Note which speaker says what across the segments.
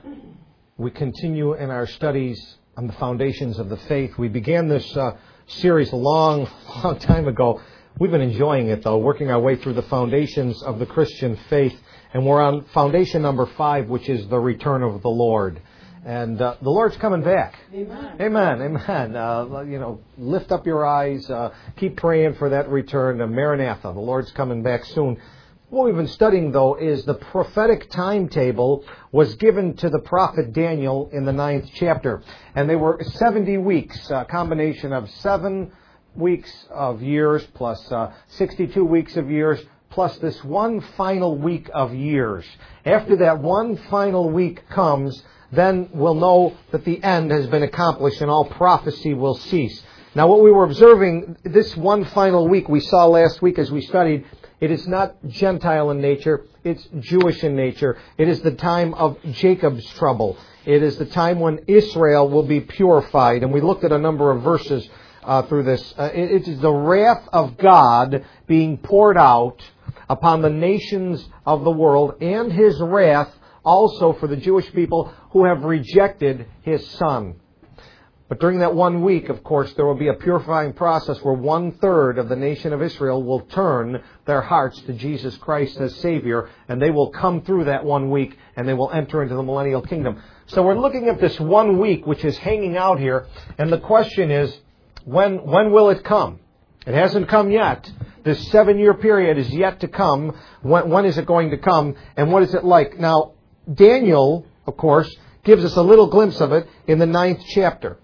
Speaker 1: We continue in our studies on the foundations of the faith. We began this series a long time ago. We've been enjoying it, though, working our way through the foundations of the Christian faith. And we're on foundation number 5, which is the return of the Lord. And the Lord's coming back.
Speaker 2: Amen.
Speaker 1: Amen. Amen. Lift up your eyes. Keep praying for that return. Maranatha. The Lord's coming back soon. What we've been studying, though, is the prophetic timetable was given to the prophet Daniel in the 9th chapter. And they were 70 weeks, a combination of 7 weeks of years plus 62 weeks of years plus this one final week of years. After that one final week comes, then we'll know that the end has been accomplished and all prophecy will cease. Now, what we were observing, this one final week we saw last week as we studied, it is not Gentile in nature, it's Jewish in nature. It is the time of Jacob's trouble. It is the time when Israel will be purified. And we looked at a number of verses through this. It is the wrath of God being poured out upon the nations of the world, and His wrath also for the Jewish people who have rejected His Son. But during that 1 week, of course, there will be a purifying process where 1/3 of the nation of Israel will turn their hearts to Jesus Christ as Savior, and they will come through that 1 week, and they will enter into the millennial kingdom. So we're looking at this 1 week, which is hanging out here, and the question is, when will it come? It hasn't come yet. This 7-year period is yet to come. When is it going to come, and what is it like? Now, Daniel, of course, gives us a little glimpse of it in the 9th chapter.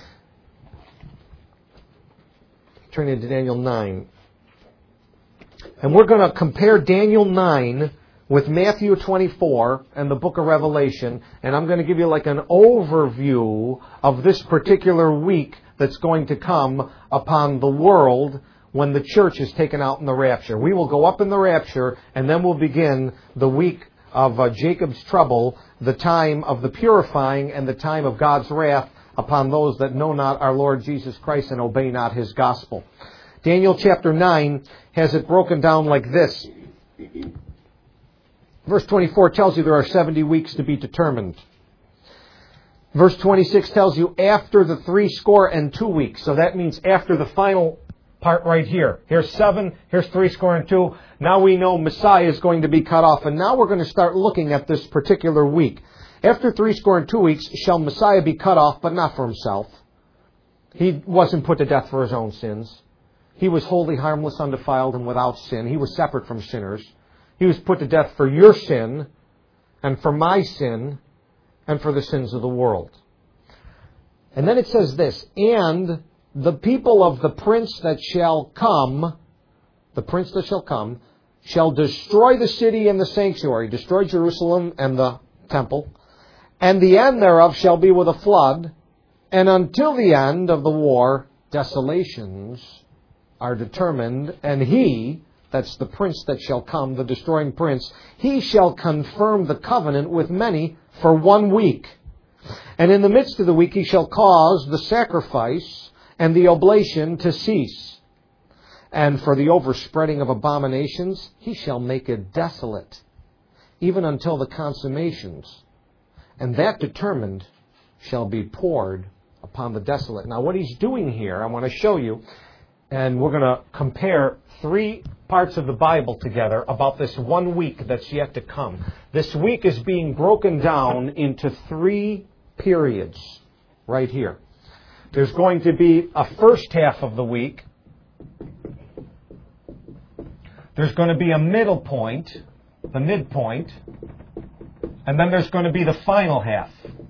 Speaker 1: Turning to Daniel 9. And we're going to compare Daniel 9 with Matthew 24 and the book of Revelation. And I'm going to give you like an overview of this particular week that's going to come upon the world when the church is taken out in the rapture. We will go up in the rapture, and then we'll begin the week of Jacob's trouble, the time of the purifying and the time of God's wrath upon those that know not our Lord Jesus Christ and obey not His gospel. Daniel chapter 9 has it broken down like this. Verse 24 tells you there are 70 weeks to be determined. Verse 26 tells you after the 62 weeks. So that means after the final part right here. Here's 7, here's 62. Now we know Messiah is going to be cut off. And now we're going to start looking at this particular week. After 62 weeks shall Messiah be cut off, but not for Himself. He wasn't put to death for His own sins. He was wholly harmless, undefiled, and without sin. He was separate from sinners. He was put to death for your sin, and for my sin, and for the sins of the world. And then it says this, and the people of the prince that shall come, shall destroy the city and the sanctuary, destroy Jerusalem and the temple, and the end thereof shall be with a flood, and until the end of the war, desolations are determined, and he, that's the prince that shall come, the destroying prince, he shall confirm the covenant with many for 1 week. And in the midst of the week he shall cause the sacrifice and the oblation to cease. And for the overspreading of abominations, he shall make it desolate, even until the consummations. And that determined shall be poured upon the desolate. Now what he's doing here, I want to show you, and we're going to compare 3 parts of the Bible together about this 1 week that's yet to come. This week is being broken down into 3 periods right here. There's going to be a first half of the week. There's going to be a middle point, the midpoint, and then there's going to be the final half.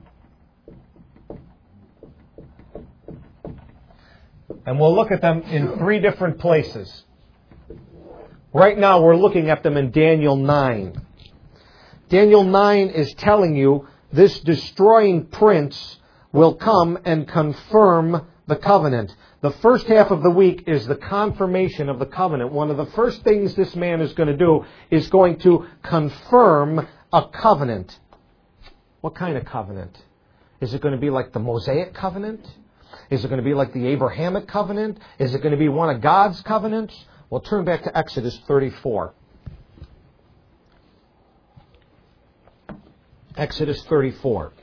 Speaker 1: And we'll look at them in 3 different places. Right now we're looking at them in Daniel 9. Daniel 9 is telling you this destroying prince will come and confirm the covenant. The first half of the week is the confirmation of the covenant. One of the first things this man is going to do is going to confirm a covenant. What kind of covenant? Is it going to be like the Mosaic covenant? Is it going to be like the Abrahamic covenant? Is it going to be one of God's covenants? Well, turn back to Exodus 34. Exodus 34.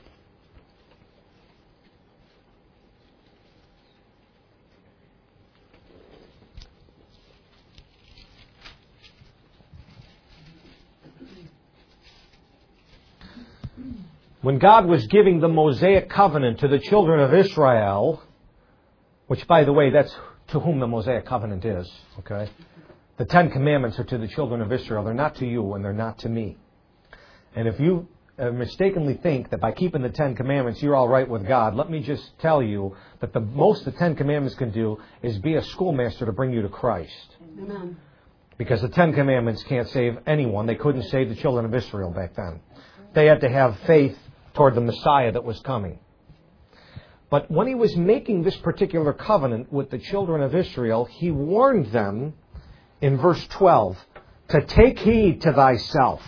Speaker 1: When God was giving the Mosaic covenant to the children of Israel, which, by the way, that's to whom the Mosaic covenant is, okay? The Ten Commandments are to the children of Israel. They're not to you and they're not to me. And if you mistakenly think that by keeping the Ten Commandments you're all right with God, let me just tell you that the most the Ten Commandments can do is be a schoolmaster to bring you to Christ.
Speaker 2: Amen.
Speaker 1: Because the Ten Commandments can't save anyone. They couldn't save the children of Israel back then. They had to have faith toward the Messiah that was coming. But when he was making this particular covenant with the children of Israel, he warned them in verse 12 to take heed to thyself,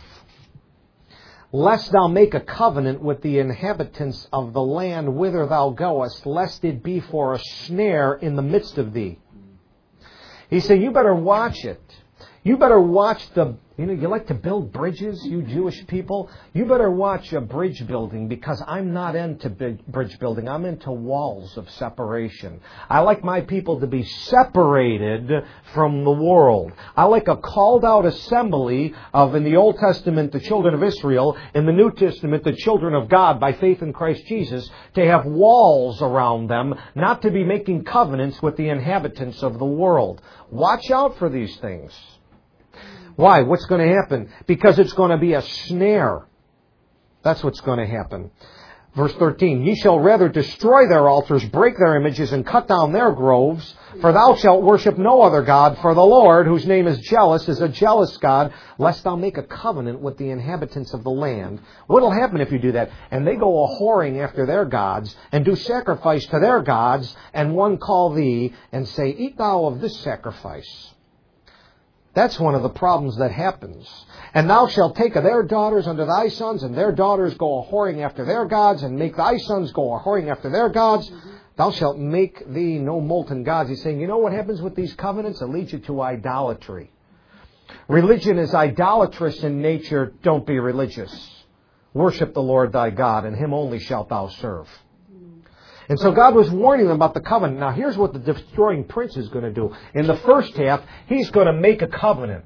Speaker 1: lest thou make a covenant with the inhabitants of the land whither thou goest, lest it be for a snare in the midst of thee. He said, you better watch it. You better watch you like to build bridges, you Jewish people? You better watch a bridge building, because I'm not into bridge building. I'm into walls of separation. I like my people to be separated from the world. I like a called out assembly of, in the Old Testament, the children of Israel, in the New Testament, the children of God by faith in Christ Jesus, to have walls around them, not to be making covenants with the inhabitants of the world. Watch out for these things. Why? What's going to happen? Because it's going to be a snare. That's what's going to happen. Verse 13, ye shall rather destroy their altars, break their images, and cut down their groves, for thou shalt worship no other God, for the Lord, whose name is jealous, is a jealous God, lest thou make a covenant with the inhabitants of the land. What will happen if you do that? And they go a-whoring after their gods, and do sacrifice to their gods, and one call thee, and say, eat thou of this sacrifice. That's one of the problems that happens. And thou shalt take of their daughters unto thy sons, and their daughters go a-whoring after their gods, and make thy sons go a-whoring after their gods. Thou shalt make thee no molten gods. He's saying, you know what happens with these covenants? It leads you to idolatry. Religion is idolatrous in nature. Don't be religious. Worship the Lord thy God, and him only shalt thou serve. And so God was warning them about the covenant. Now here's what the destroying prince is going to do. In the first half, he's going to make a covenant.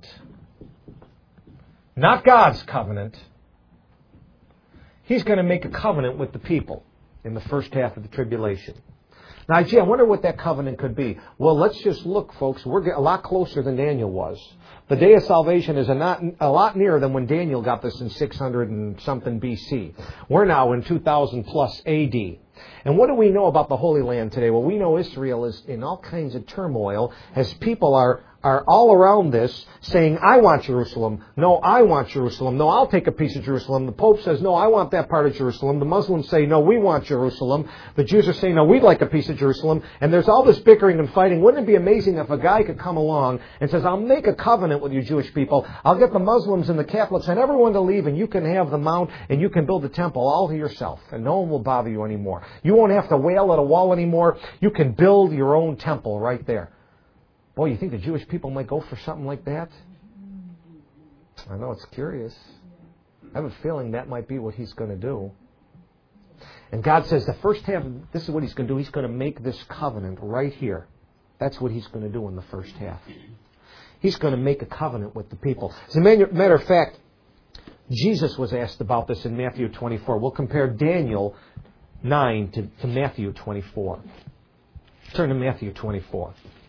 Speaker 1: Not God's covenant. He's going to make a covenant with the people in the first half of the tribulation. Now, gee, I wonder what that covenant could be. Well, let's just look, folks. We're a lot closer than Daniel was. The day of salvation is a lot nearer than when Daniel got this in 600 and something BC. We're now in 2000 plus AD. And what do we know about the Holy Land today? Well, we know Israel is in all kinds of turmoil as people are all around this saying, I want Jerusalem. No, I want Jerusalem. No, I'll take a piece of Jerusalem. The Pope says, no, I want that part of Jerusalem. The Muslims say, no, we want Jerusalem. The Jews are saying, no, we'd like a piece of Jerusalem. And there's all this bickering and fighting. Wouldn't it be amazing if a guy could come along and says, I'll make a covenant with you Jewish people. I'll get the Muslims and the Catholics and everyone to leave, and you can have the mount and you can build the temple all to yourself. And no one will bother you anymore. You won't have to wail at a wall anymore. You can build your own temple right there. Boy, you think the Jewish people might go for something like that? I know, it's curious. I have a feeling that might be what he's going to do. And God says the first half, this is what he's going to do. He's going to make this covenant right here. That's what he's going to do in the first half. He's going to make a covenant with the people. As a matter of fact, Jesus was asked about this in Matthew 24. We'll compare Daniel 9 to Matthew 24. Turn to Matthew 24.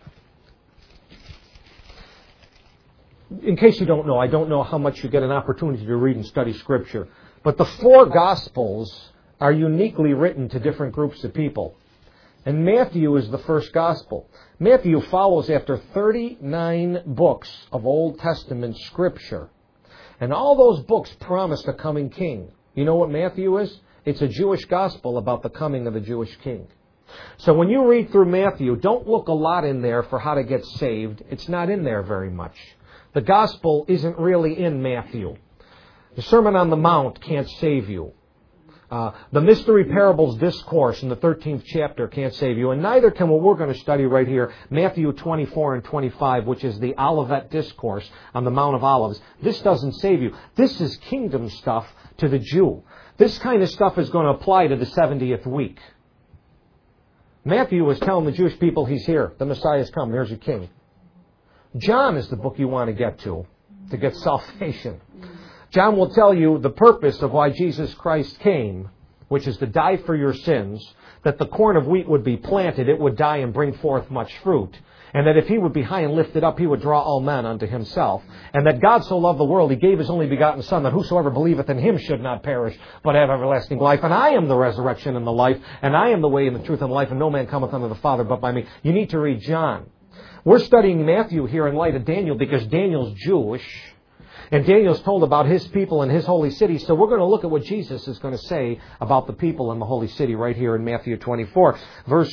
Speaker 1: In case you don't know, I don't know how much you get an opportunity to read and study Scripture, but the four Gospels are uniquely written to different groups of people. And Matthew is the first Gospel. Matthew follows after 39 books of Old Testament Scripture. And all those books promise a coming king. You know what Matthew is? It's a Jewish Gospel about the coming of the Jewish king. So when you read through Matthew, don't look a lot in there for how to get saved. It's not in there very much. The gospel isn't really in Matthew. The Sermon on the Mount can't save you. The mystery parables discourse in the 13th chapter can't save you, and neither can what we're going to study right here, Matthew 24 and 25, which is the Olivet Discourse on the Mount of Olives. This doesn't save you. This is kingdom stuff to the Jew. This kind of stuff is going to apply to the 70th week. Matthew was telling the Jewish people he's here. The Messiah has come. Here's your king. John is the book you want to get salvation. John will tell you the purpose of why Jesus Christ came, which is to die for your sins, that the corn of wheat would be planted, it would die and bring forth much fruit, and that if he would be high and lifted up, he would draw all men unto himself, and that God so loved the world, he gave his only begotten Son, that whosoever believeth in him should not perish, but have everlasting life. And I am the resurrection and the life, and I am the way and the truth and the life, and no man cometh unto the Father but by me. You need to read John. We're studying Matthew here in light of Daniel because Daniel's Jewish, and Daniel's told about his people and his holy city. So we're going to look at what Jesus is going to say about the people in the holy city right here in Matthew 24. Verse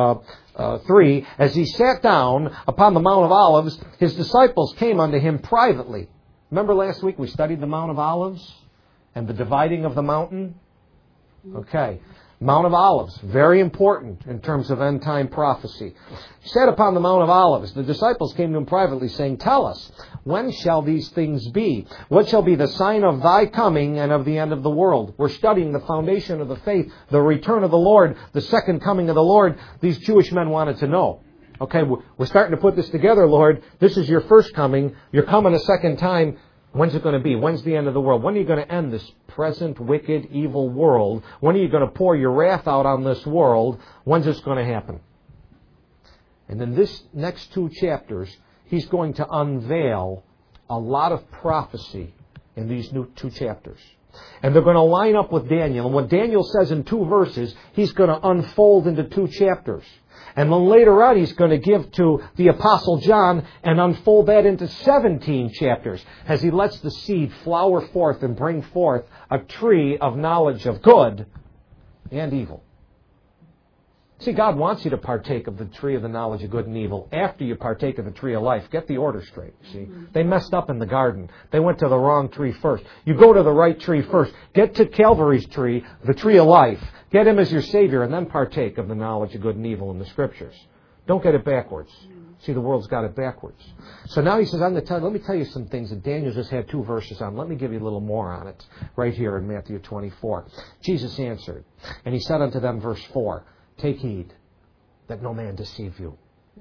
Speaker 1: 3, as he sat down upon the Mount of Olives, his disciples came unto him privately. Remember last week we studied the Mount of Olives and the dividing of the mountain? Okay. Mount of Olives, very important in terms of end-time prophecy. He sat upon the Mount of Olives. The disciples came to him privately, saying, Tell us, when shall these things be? What shall be the sign of thy coming and of the end of the world? We're studying the foundation of the faith, the return of the Lord, the second coming of the Lord. These Jewish men wanted to know. Okay, we're starting to put this together, Lord. This is your first coming. You're coming a second time. When's it going to be? When's the end of the world? When are you going to end this present, wicked, evil world? When are you going to pour your wrath out on this world? When's this going to happen? And in this next 2 chapters, he's going to unveil a lot of prophecy in these new 2 chapters. And they're going to line up with Daniel. And what Daniel says in 2 verses, he's going to unfold into 2 chapters. And then later on, he's going to give to the Apostle John and unfold that into 17 chapters as he lets the seed flower forth and bring forth a tree of knowledge of good and evil. See, God wants you to partake of the tree of the knowledge of good and evil after you partake of the tree of life. Get the order straight, see. They messed up in the garden. They went to the wrong tree first. You go to the right tree first. Get to Calvary's tree, the tree of life. Get him as your Savior and then partake of the knowledge of good and evil in the Scriptures. Don't get it backwards. See, the world's got it backwards. So now he says, let me tell you some things that Daniel just had 2 verses on. Let me give you a little more on it right here in Matthew 24. Jesus answered, and he said unto them, verse 4, Take heed that no man deceive you.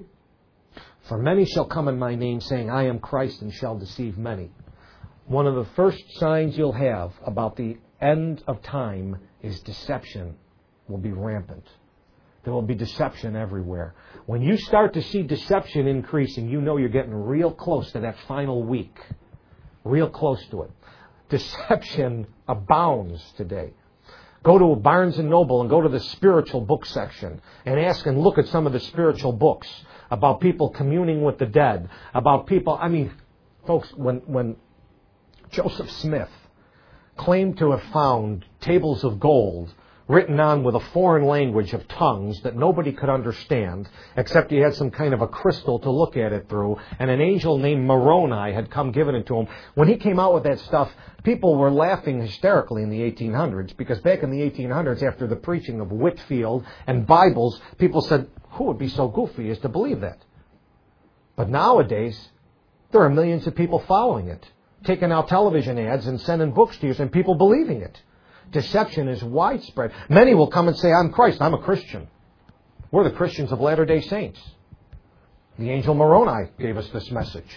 Speaker 1: For many shall come in my name, saying, I am Christ, and shall deceive many. One of the first signs you'll have about the end of time is deception will be rampant. There will be deception everywhere. When you start to see deception increasing, you know you're getting real close to that final week. Real close to it. Deception abounds today. Go to Barnes & Noble and go to the spiritual book section and ask and look at some of the spiritual books about people communing with the dead, about people, folks, when Joseph Smith claimed to have found tables of gold written on with a foreign language of tongues that nobody could understand, except he had some kind of a crystal to look at it through, and an angel named Moroni had come given it to him. When he came out with that stuff, people were laughing hysterically in the 1800s, because back in the 1800s, after the preaching of Whitefield and Bibles, people said, who would be so goofy as to believe that? But nowadays, there are millions of people following it, taking out television ads and sending books to you, and people believing it. Deception is widespread. Many will come and say, I'm Christ, I'm a Christian. We're the Christians of Latter-day Saints. The angel Moroni gave us this message.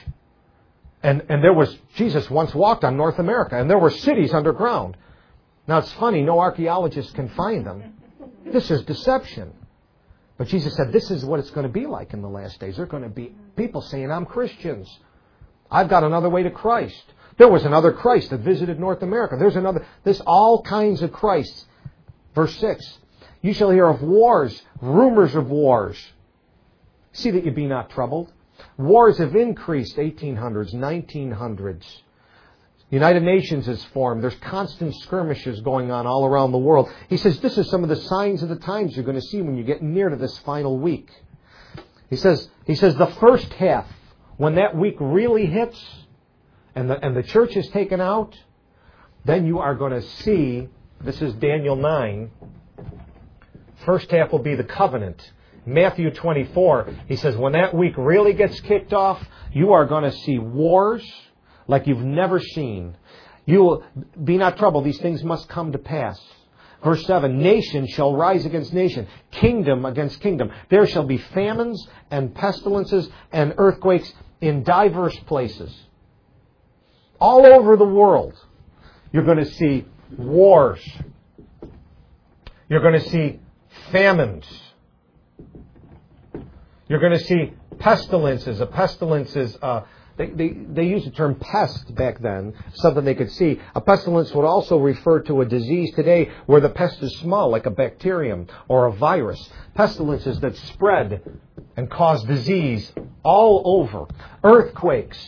Speaker 1: And there was, Jesus once walked on North America, and there were cities underground. Now it's funny, no archaeologist can find them. This is deception. But Jesus said, this is what it's going to be like in the last days. There are going to be people saying, I'm Christians. I've got another way to Christ. There was another Christ that visited North America. There's all kinds of Christs. Verse 6, you shall hear of wars, rumors of wars. See that you be not troubled. Wars have increased 1800s, 1900s. United Nations is formed. There's constant skirmishes going on all around the world. He says this is some of the signs of the times you're going to see when you get near to this final week. He says the first half, when that week really hits, and the church is taken out, then you are going to see This is Daniel 9. First half will be the covenant. Matthew 24, he says, when that week really gets kicked off, you are going to see wars like you've never seen. You will be not troubled. These things must come to pass. Verse 7, nation shall rise against nation, kingdom against kingdom. There shall be famines and pestilences and earthquakes in diverse places. All over the world, you're going to see wars. You're going to see famines. You're going to see pestilences. A pestilence is, they used the term pest back then, something they could see. A pestilence would also refer to a disease today where the pest is small, like a bacterium or a virus. Pestilences that spread and cause disease all over. Earthquakes.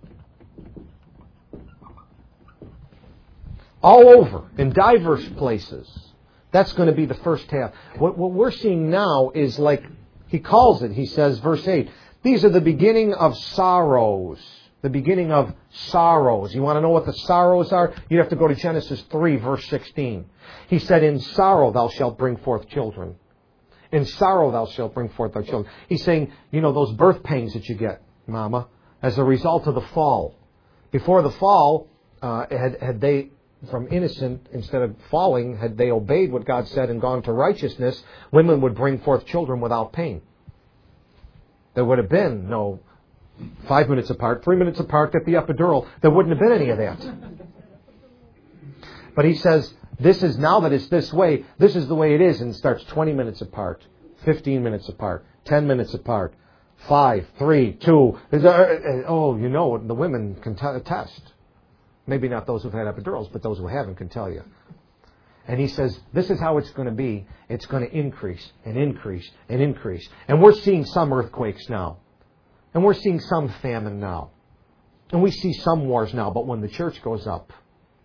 Speaker 1: All over, in diverse places. That's going to be the first half. What we're seeing now is like, he calls it, he says, verse 8, these are the beginning of sorrows. The beginning of sorrows. You want to know what the sorrows are? You have to go to Genesis 3, verse 16. He said, in sorrow thou shalt bring forth children. In sorrow thou shalt bring forth thy children. He's saying, those birth pains that you get, Mama, as a result of the fall. Before the fall, had they, from innocent, instead of falling, had they obeyed what God said and gone to righteousness, women would bring forth children without pain. There would have been no 5 minutes apart, 3 minutes apart, get the epidural. There wouldn't have been any of that. But he says, this is now that it's this way, this is the way it is, and it starts 20 minutes apart, 15 minutes apart, 10 minutes apart, 5, 3, 2. The women can attest. Maybe not those who've had epidurals, but those who haven't can tell you. And he says, this is how it's going to be. It's going to increase and increase and increase. And we're seeing some earthquakes now. And we're seeing some famine now. And we see some wars now. But when the church goes up,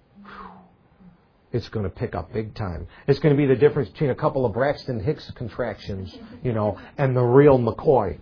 Speaker 1: it's going to pick up big time. It's going to be the difference between a couple of Braxton Hicks contractions, and the real McCoy.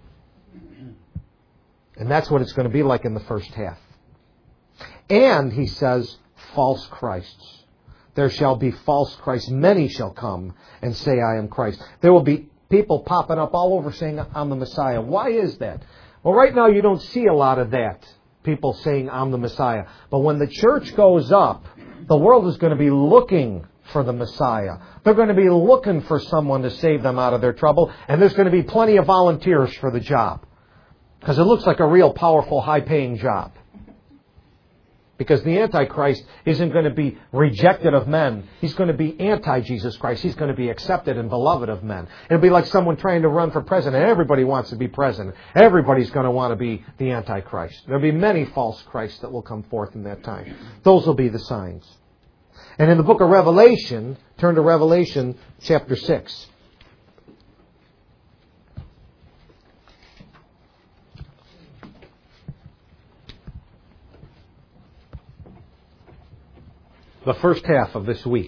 Speaker 1: And that's what it's going to be like in the first half. And, he says, false Christs. There shall be false Christs. Many shall come and say, I am Christ. There will be people popping up all over saying, I'm the Messiah. Why is that? Well, right now you don't see a lot of that. People saying, I'm the Messiah. But when the church goes up, the world is going to be looking for the Messiah. They're going to be looking for someone to save them out of their trouble. And there's going to be plenty of volunteers for the job. Because it looks like a real powerful, high-paying job. Because the Antichrist isn't going to be rejected of men. He's going to be anti-Jesus Christ. He's going to be accepted and beloved of men. It'll be like someone trying to run for president. Everybody wants to be president. Everybody's going to want to be the Antichrist. There'll be many false Christs that will come forth in that time. Those will be the signs. And in the book of Revelation, turn to Revelation chapter 6. The first half of this week.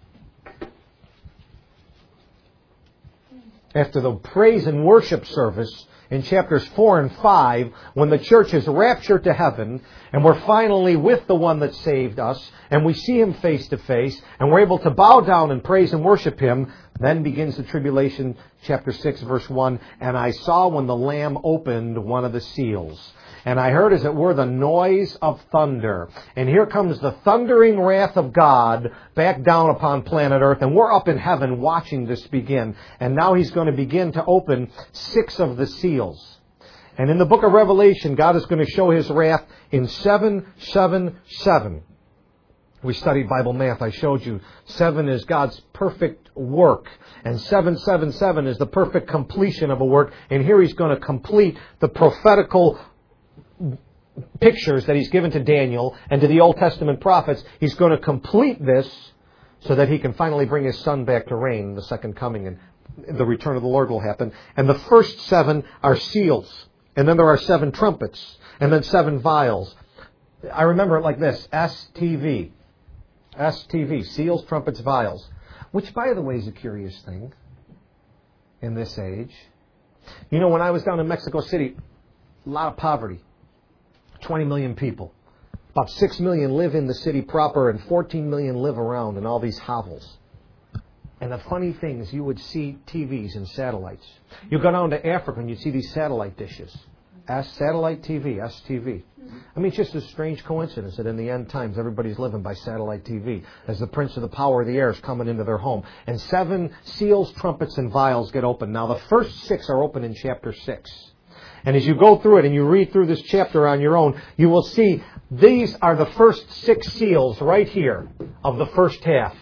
Speaker 1: After the praise and worship service in chapters 4 and 5, when the church is raptured to heaven, and we're finally with the one that saved us, and we see Him face to face, and we're able to bow down and praise and worship Him, then begins the tribulation, chapter 6, verse 1, and I saw when the Lamb opened one of the seals. And I heard, as it were, the noise of thunder. And here comes the thundering wrath of God back down upon planet Earth. And we're up in heaven watching this begin. And now He's going to begin to open 6 of the seals. And in the book of Revelation, God is going to show His wrath in 777. We studied Bible math. I showed you 7 is God's perfect work. And 777 is the perfect completion of a work. And here He's going to complete the prophetical pictures that He's given to Daniel and to the Old Testament prophets. He's going to complete this so that He can finally bring His Son back to reign, the second coming, and the return of the Lord will happen. And the first 7 are seals. And then there are 7 trumpets. And then 7 vials. I remember it like this. STV. STV. Seals, trumpets, vials. Which, by the way, is a curious thing in this age. When I was down in Mexico City, a lot of poverty. 20 million people. About 6 million live in the city proper, and 14 million live around in all these hovels. And the funny thing is, you would see TVs and satellites. You go down to Africa and you see these satellite dishes. Satellite TV, STV. I mean, it's just a strange coincidence that in the end times, everybody's living by satellite TV as the prince of the power of the air is coming into their home. And 7 seals, trumpets, and vials get opened. Now, the first 6 are open in chapter 6. And as you go through it and you read through this chapter on your own, you will see these are the first 6 seals right here of the first half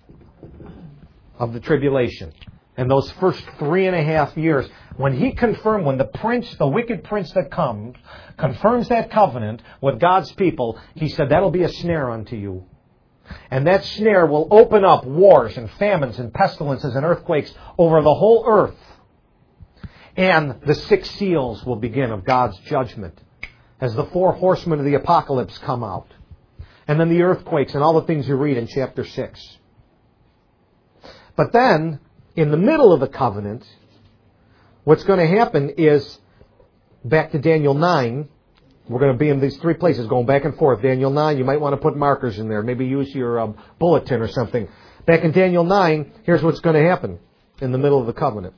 Speaker 1: of the tribulation. And those first 3.5 years, when the prince, the wicked prince that comes, confirms that covenant with God's people, he said, that'll be a snare unto you. And that snare will open up wars and famines and pestilences and earthquakes over the whole earth. And the 6 seals will begin of God's judgment as the 4 horsemen of the apocalypse come out. And then the earthquakes and all the things you read in chapter 6. But then, in the middle of the covenant, what's going to happen is, back to Daniel 9, we're going to be in these 3 places going back and forth. Daniel 9, you might want to put markers in there. Maybe use your bulletin or something. Back in Daniel 9, here's what's going to happen in the middle of the covenant.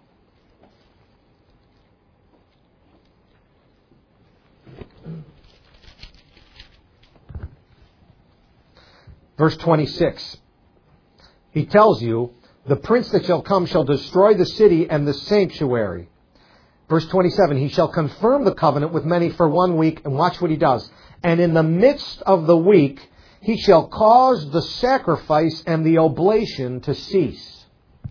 Speaker 1: Verse 26. He tells you, the prince that shall come shall destroy the city and the sanctuary. Verse 27, he shall confirm the covenant with many for 1 week, and watch what he does. And in the midst of the week, he shall cause the sacrifice and the oblation to cease.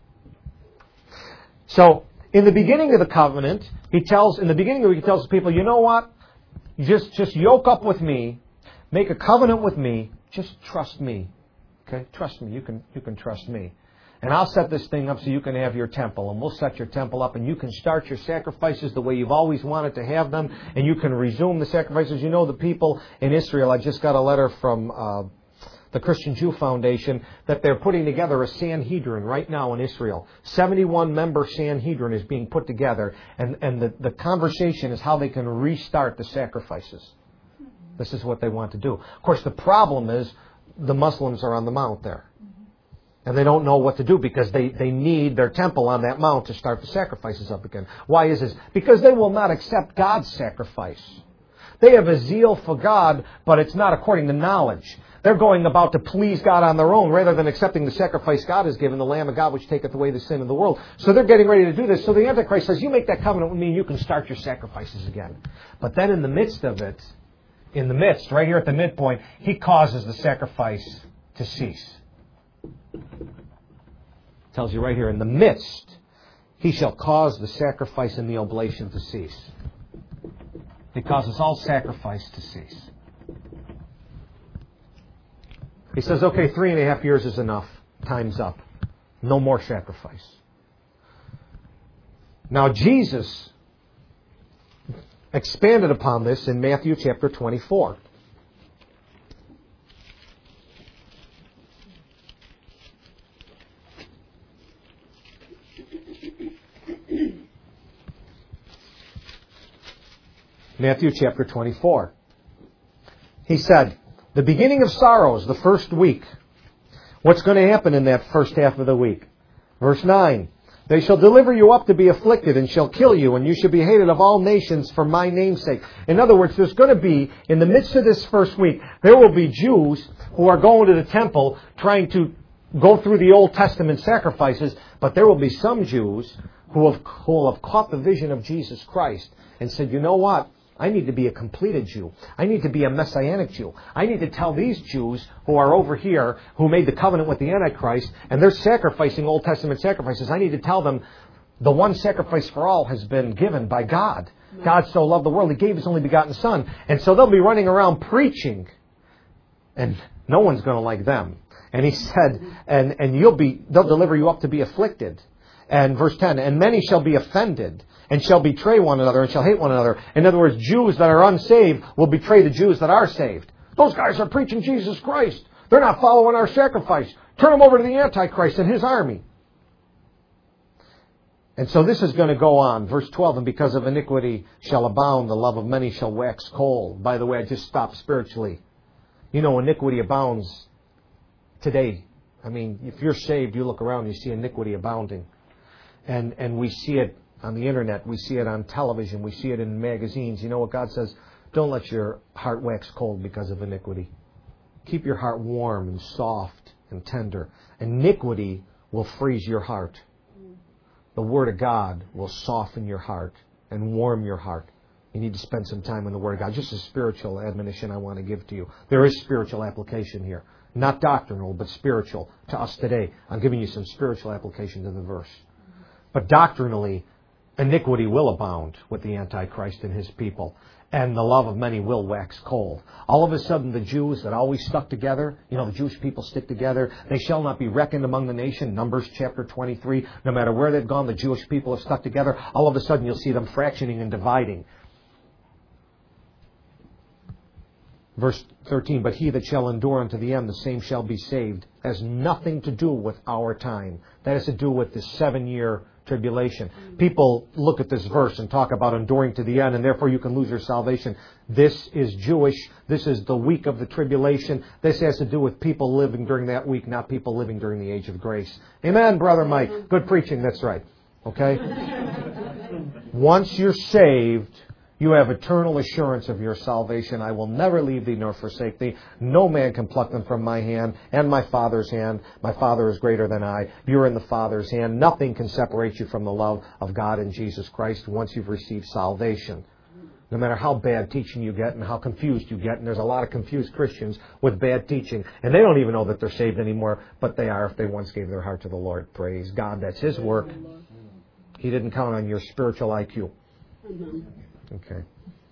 Speaker 1: So, in the beginning of the covenant, he tells the people, you know what? Just yoke up with me, make a covenant with me, just trust me. Okay? Trust me. You can trust me. And I'll set this thing up so you can have your temple. And we'll set your temple up and you can start your sacrifices the way you've always wanted to have them. And you can resume the sacrifices. You know, the people in Israel, I just got a letter from the Christian Jew Foundation that they're putting together a Sanhedrin right now in Israel. 71-member Sanhedrin is being put together. And the conversation is how they can restart the sacrifices. This is what they want to do. Of course, the problem is the Muslims are on the mount there. And they don't know what to do because they need their temple on that mount to start the sacrifices up again. Why is this? Because they will not accept God's sacrifice. They have a zeal for God, but it's not according to knowledge. They're going about to please God on their own rather than accepting the sacrifice God has given, the Lamb of God which taketh away the sin of the world. So they're getting ready to do this. So the Antichrist says, you make that covenant with me and you can start your sacrifices again. But then in the midst of it, right here at the midpoint, he causes the sacrifice to cease. Tells you right here, in the midst, he shall cause the sacrifice and the oblation to cease. He causes all sacrifice to cease. He says, okay, 3.5 years is enough. Time's up. No more sacrifice. Now, Jesus expanded upon this in Matthew chapter 24. Matthew chapter 24. He said, the beginning of sorrows, the first week. What's going to happen in that first half of the week? Verse 9. They shall deliver you up to be afflicted and shall kill you, and you shall be hated of all nations for my name's sake. In other words, there's going to be, in the midst of this first week, there will be Jews who are going to the temple trying to go through the Old Testament sacrifices, but there will be some Jews who will have caught the vision of Jesus Christ and said, you know what? I need to be a completed Jew. I need to be a Messianic Jew. I need to tell these Jews who are over here, who made the covenant with the Antichrist, and they're sacrificing Old Testament sacrifices. I need to tell them the one sacrifice for all has been given by God. God so loved the world, He gave His only begotten Son. And so they'll be running around preaching, and no one's going to like them. And He said, and they'll deliver you up to be afflicted. And verse 10, and many shall be offended, and shall betray one another, and shall hate one another. In other words, Jews that are unsaved will betray the Jews that are saved. Those guys are preaching Jesus Christ. They're not following our sacrifice. Turn them over to the Antichrist and his army. And so this is going to go on. Verse 12, and because of iniquity shall abound, the love of many shall wax cold. By the way, I just stopped spiritually You know, iniquity abounds today. I mean, if you're saved, you look around, you see iniquity abounding. And we see it on the internet, we see it on television, we see it in magazines. You know what God says? Don't let your heart wax cold because of iniquity. Keep your heart warm and soft and tender. Iniquity will freeze your heart. The Word of God will soften your heart and warm your heart. You need to spend some time in the Word of God. Just a spiritual admonition I want to give to you. There is spiritual application here. Not doctrinal, but spiritual to us today. I'm giving you some spiritual application to the verse. But doctrinally, iniquity will abound with the Antichrist and his people. And the love of many will wax cold. All of a sudden, the Jews that always stuck together, you know, the Jewish people stick together. They shall not be reckoned among the nation. Numbers chapter 23. No matter where they've gone, the Jewish people have stuck together. All of a sudden, you'll see them fractioning and dividing. Verse 13, but he that shall endure unto the end, the same shall be saved. Has nothing to do with our time. That has to do with the 7-year tribulation. People look at this verse and talk about enduring to the end, and therefore you can lose your salvation. This is Jewish. This is the week of the tribulation. This has to do with people living during that week, not people living during the age of grace. Amen, Brother Mike. Good preaching. That's right. Okay? Once you're saved, you have eternal assurance of your salvation. I will never leave thee nor forsake thee. No man can pluck them from my hand and my Father's hand. My Father is greater than I. You're in the Father's hand. Nothing can separate you from the love of God in Jesus Christ once you've received salvation. No matter how bad teaching you get and how confused you get, and there's a lot of confused Christians with bad teaching, and they don't even know that they're saved anymore, but they are if they once gave their heart to the Lord. Praise God. That's His work. He didn't count on your spiritual IQ. Okay.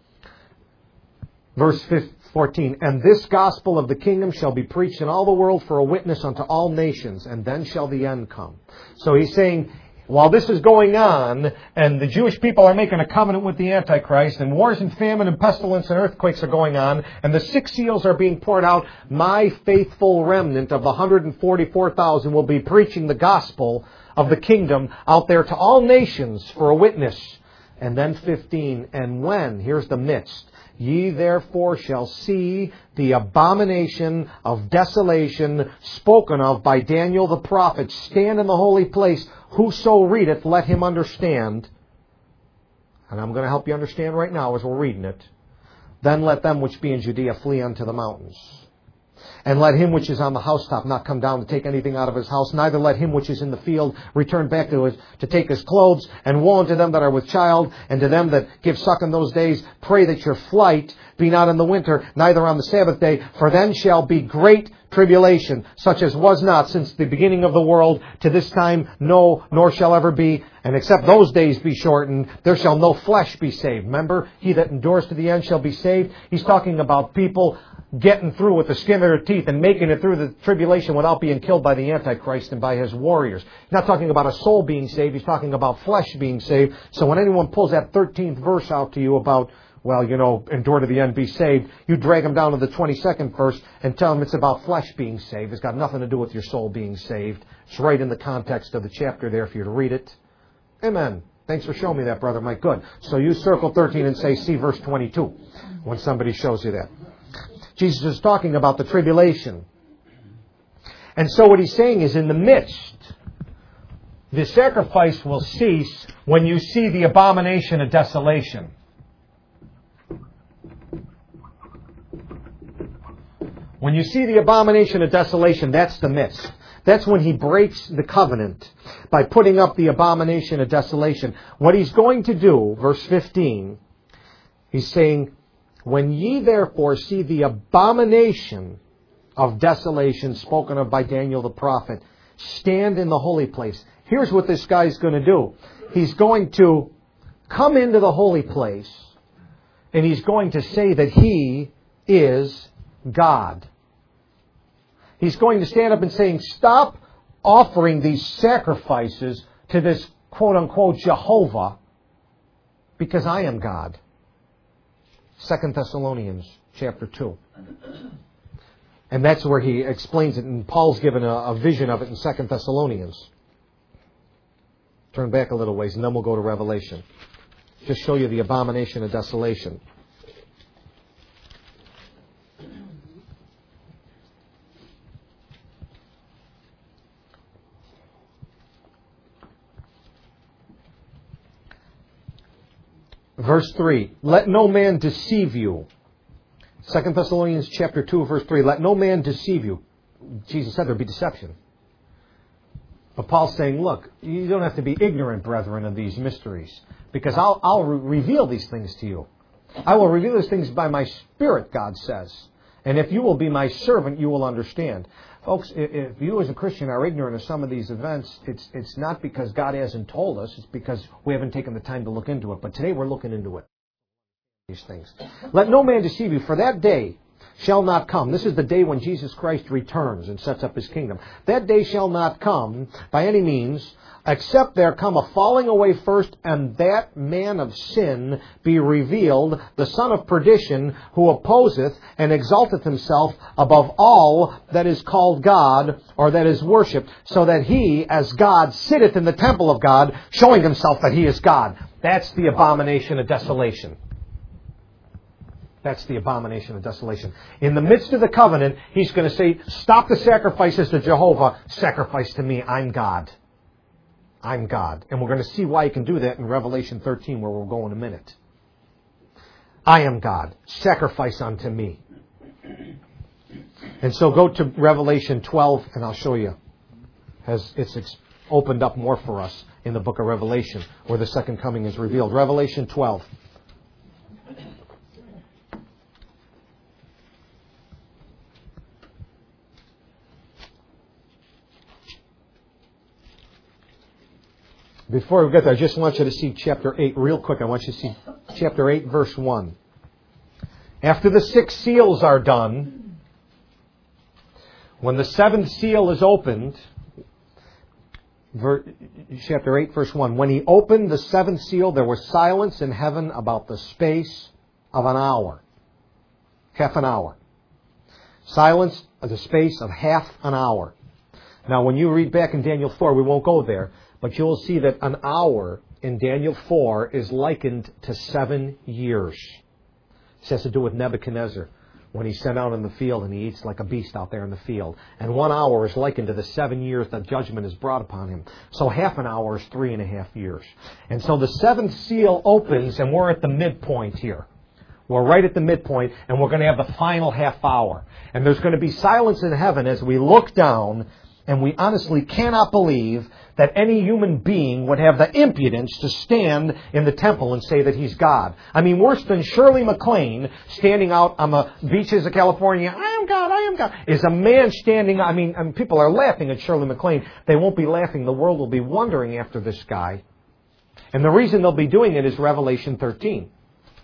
Speaker 1: Verse 14, and this gospel of the kingdom shall be preached in all the world for a witness unto all nations, and then shall the end come. So he's saying, while this is going on, and the Jewish people are making a covenant with the Antichrist, and wars and famine and pestilence and earthquakes are going on, and the 6 seals are being poured out, my faithful remnant of the 144,000 will be preaching the gospel of the kingdom out there to all nations for a witness. And then 15, and when, here's the midst, ye therefore shall see the abomination of desolation spoken of by Daniel the prophet stand in the holy place. Whoso readeth, let him understand. And I'm going to help you understand right now as we're reading it. Then let them which be in Judea flee unto the mountains. And let him which is on the housetop not come down to take anything out of his house, neither let him which is in the field return back to take his clothes. And woe unto them that are with child, and to them that give suck in those days. Pray that your flight be not in the winter, neither on the Sabbath day, for then shall be great tribulation, such as was not since the beginning of the world to this time, no, nor shall ever be. And except those days be shortened, there shall no flesh be saved. Remember, he that endures to the end shall be saved. He's talking about people getting through with the skin of their teeth and making it through the tribulation without being killed by the Antichrist and by his warriors. He's not talking about a soul being saved. He's talking about flesh being saved. So when anyone pulls that 13th verse out to you about, well, you know, endure to the end, be saved, you drag them down to the 22nd verse and tell them it's about flesh being saved. It's got nothing to do with your soul being saved. It's right in the context of the chapter there for you to read it. Amen. Thanks for showing me that, Brother Mike. Good. So you circle 13 and say, see verse 22 when somebody shows you that. Jesus is talking about the tribulation. And so what he's saying is in the midst, the sacrifice will cease when you see the abomination of desolation. When you see the abomination of desolation, that's the midst. That's when he breaks the covenant by putting up the abomination of desolation. What he's going to do, verse 15, he's saying, when ye therefore see the abomination of desolation spoken of by Daniel the prophet, stand in the holy place. Here's what this guy's going to do. He's going to come into the holy place, and he's going to say that he is God. He's going to stand up and saying, stop offering these sacrifices to this quote-unquote Jehovah, because I am God. 2 Thessalonians chapter 2. And that's where he explains it, and Paul's given a vision of it in 2 Thessalonians. Turn back a little ways, and then we'll go to Revelation. Just show you the abomination of desolation. Verse 3, let no man deceive you. 2 Thessalonians chapter 2, verse 3, let no man deceive you. Jesus said there'd be deception. But Paul's saying, look, you don't have to be ignorant, brethren, of these mysteries, because I'll reveal these things to you. I will reveal these things by my Spirit, God says. And if you will be my servant, you will understand. Folks, if you as a Christian are ignorant of some of these events, it's not because God hasn't told us. It's because we haven't taken the time to look into it. But today we're looking into it. These things. Let no man deceive you, for that day shall not come. This is the day when Jesus Christ returns and sets up His kingdom. That day shall not come by any means, except there come a falling away first, and that man of sin be revealed, the son of perdition, who opposeth and exalteth himself above all that is called God, or that is worshipped, so that he, as God, sitteth in the temple of God, showing himself that he is God. That's the abomination of desolation. That's the abomination of desolation. In the midst of the covenant, He's going to say, stop the sacrifices to Jehovah, sacrifice to me, I'm God. I'm God. And we're going to see why He can do that in Revelation 13, where we'll go in a minute. I am God. Sacrifice unto me. And so go to Revelation 12, and I'll show you. It's opened up more for us in the book of Revelation, where the second coming is revealed. Revelation 12. Before we get there, I just want you to see chapter 8 real quick. I want you to see chapter 8, verse 1. After the 6 seals are done, when the 7th seal is opened, chapter 8, verse 1, when He opened the 7th seal, there was silence in heaven about the space of an hour. Half an hour. Silence of the space of half an hour. Now, when you read back in Daniel 4, we won't go there, but you'll see that an hour in Daniel 4 is likened to 7 years. This has to do with Nebuchadnezzar, when he's sent out in the field and he eats like a beast out there in the field. And 1 hour is likened to the 7 years that judgment is brought upon him. So half an hour is 3.5 years. And so the 7th seal opens, and we're at the midpoint here. We're right at the midpoint, and we're going to have the final half hour. And there's going to be silence in heaven as we look down. And we honestly cannot believe that any human being would have the impudence to stand in the temple and say that he's God. I mean, worse than Shirley MacLaine standing out on the beaches of California, I am God, I am God, is a man standing, I mean, people are laughing at Shirley MacLaine. They won't be laughing. The world will be wondering after this guy. And the reason they'll be doing it is Revelation 13.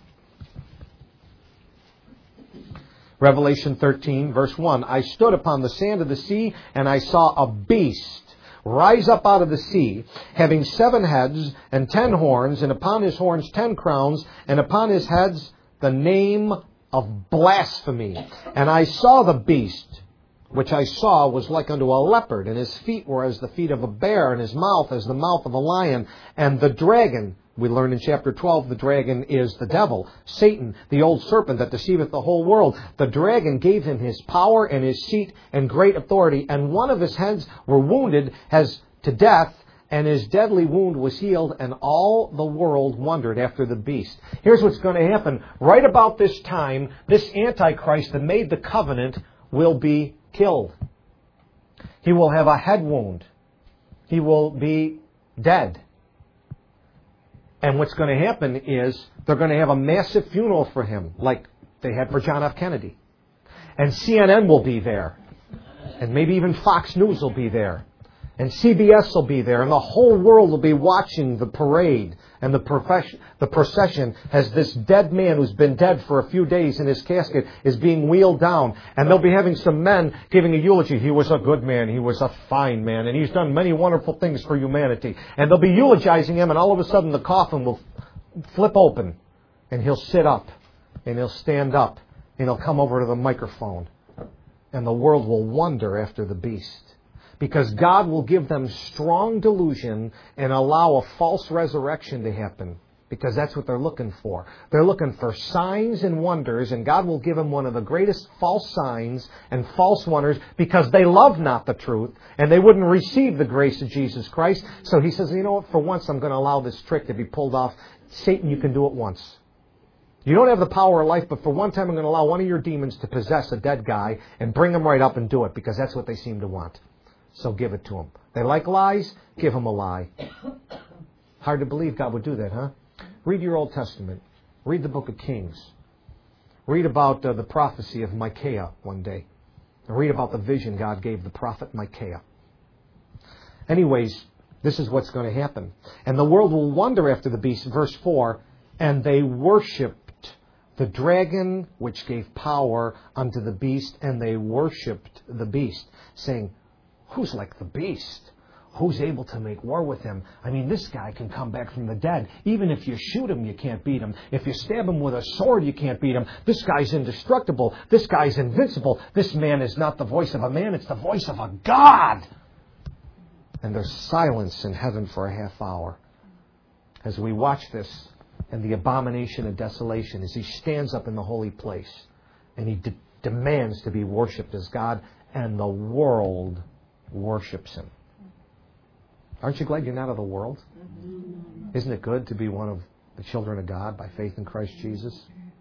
Speaker 1: Revelation 13, verse 1. I stood upon the sand of the sea, and I saw a beast rise up out of the sea, having 7 heads and 10 horns, and upon his horns 10 crowns, and upon his heads the name of blasphemy. And I saw the beast, which I saw was like unto a leopard, and his feet were as the feet of a bear, and his mouth as the mouth of a lion. And the dragon, we learn in chapter 12, the dragon is the devil, Satan, the old serpent that deceiveth the whole world. The dragon gave him his power and his seat and great authority, and one of his heads were wounded as to death, and his deadly wound was healed, and all the world wondered after the beast. Here's what's going to happen. Right about this time, this Antichrist that made the covenant will be killed. He will have a head wound. He will be dead. And what's going to happen is they're going to have a massive funeral for him, like they had for John F. Kennedy. And CNN will be there. And maybe even Fox News will be there. And CBS will be there. And the whole world will be watching the parade and the procession as this dead man who's been dead for a few days in his casket is being wheeled down. And they'll be having some men giving a eulogy. He was a good man. He was a fine man. And he's done many wonderful things for humanity. And they'll be eulogizing him. And all of a sudden the coffin will flip open. And he'll sit up. And he'll stand up. And he'll come over to the microphone. And the world will wonder after the beast. Because God will give them strong delusion and allow a false resurrection to happen. Because that's what they're looking for. They're looking for signs and wonders, and God will give them one of the greatest false signs and false wonders because they love not the truth, and they wouldn't receive the grace of Jesus Christ. So He says, you know what, for once I'm going to allow this trick to be pulled off Satan, you can do it once. You don't have the power of life, but for one time I'm going to allow one of your demons to possess a dead guy and bring him right up and do it, because that's what they seem to want. So give it to them. They like lies? Give them a lie. Hard to believe God would do that, huh? Read your Old Testament. Read the book of Kings. Read about the prophecy of Micaiah one day. And read about the vision God gave the prophet Micaiah. Anyways, this is what's going to happen. And the world will wonder after the beast, verse 4, and they worshipped the dragon which gave power unto the beast, and they worshipped the beast, saying, who's like the beast? Who's able to make war with him? I mean, this guy can come back from the dead. Even if you shoot him, you can't beat him. If you stab him with a sword, you can't beat him. This guy's indestructible. This guy's invincible. This man is not the voice of a man, it's the voice of a God. And there's silence in heaven for a half hour as we watch this, and the abomination of desolation, as he stands up in the holy place and he demands to be worshipped as God, and the world worships him. Aren't you glad you're not of the world? Isn't it good to be one of the children of God by faith in Christ Jesus?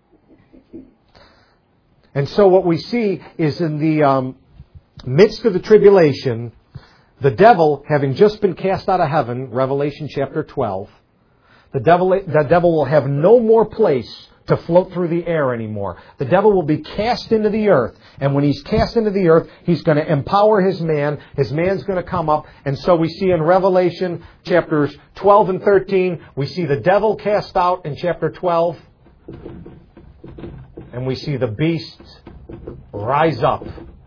Speaker 1: And so what we see is in the midst of the tribulation, the devil, having just been cast out of heaven, Revelation chapter 12, the devil will have no more place to float through the air anymore. The devil will be cast into the earth. And when he's cast into the earth, he's going to empower his man. His man's going to come up. And so we see in Revelation chapters 12 and 13, we see the devil cast out in chapter 12. And we see the beast rise up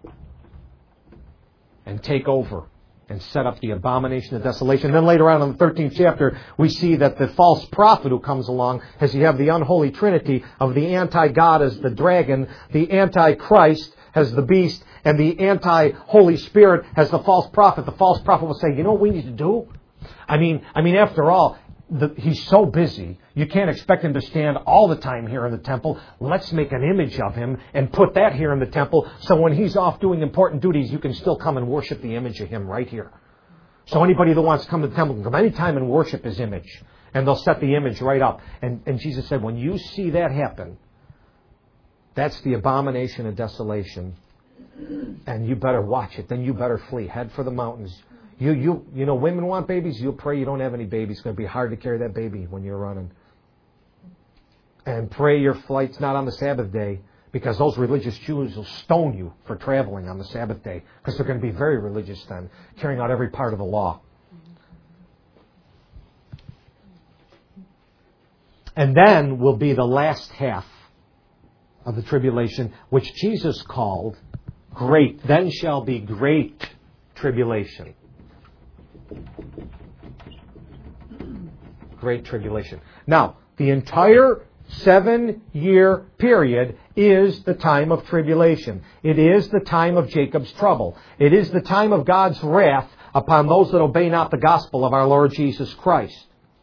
Speaker 1: and take over and set up the abomination of desolation. Then later on in the 13th chapter, we see that the false prophet who comes along, as you have the unholy trinity of the anti-God as the dragon, the anti-Christ as the beast, and the anti-Holy Spirit as the false prophet. The false prophet will say, you know what we need to do? I mean, after all, he's so busy. You can't expect him to stand all the time here in the temple. Let's make an image of him and put that here in the temple, so when he's off doing important duties, you can still come and worship the image of him right here. So anybody that wants to come to the temple can come anytime and worship his image. And they'll set the image right up. And Jesus said, when you see that happen, that's the abomination of desolation. And you better watch it. Then you better flee. Head for the mountains. You know, women want babies. You'll pray you don't have any babies. It's going to be hard to carry that baby when you're running. And pray your flight's not on the Sabbath day, because those religious Jews will stone you for traveling on the Sabbath day, because they're going to be very religious then, carrying out every part of the law. And then will be the last half of the tribulation, which Jesus called great. Then shall be great tribulation. Great tribulation. Now, the entire 7-year period is the time of tribulation. It is the time of Jacob's trouble. It is the time of God's wrath upon those that obey not the gospel of our Lord Jesus Christ.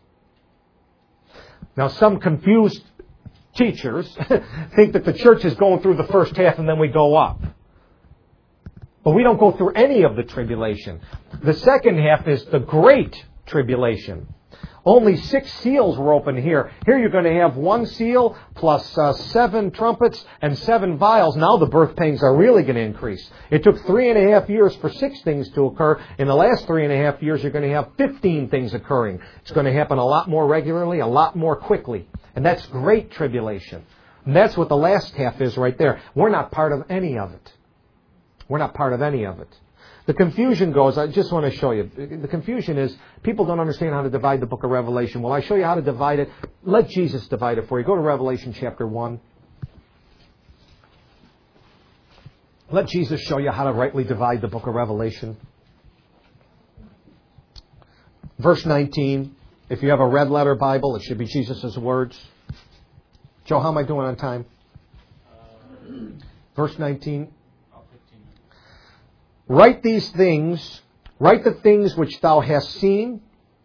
Speaker 1: Now, some confused teachers think that the church is going through the first half and then we go up. But we don't go through any of the tribulation. The second half is the great tribulation. Only 6 seals were open here. Here you're going to have 1 seal plus 7 trumpets and 7 vials. Now the birth pangs are really going to increase. It took 3.5 years for 6 things to occur. In the last 3.5 years, you're going to have 15 things occurring. It's going to happen a lot more regularly, a lot more quickly. And that's great tribulation. And that's what the last half is right there. We're not part of any of it. We're not part of any of it. The confusion goes, I just want to show you. The confusion is people don't understand how to divide the book of Revelation. Well, I show you how to divide it. Let Jesus divide it for you. Go to Revelation chapter 1. Let Jesus show you how to rightly divide the book of Revelation. Verse 19. If you have a red letter Bible, it should be Jesus' words. Joe, how am I doing on time? Verse 19. Write these things, write the things which thou hast seen,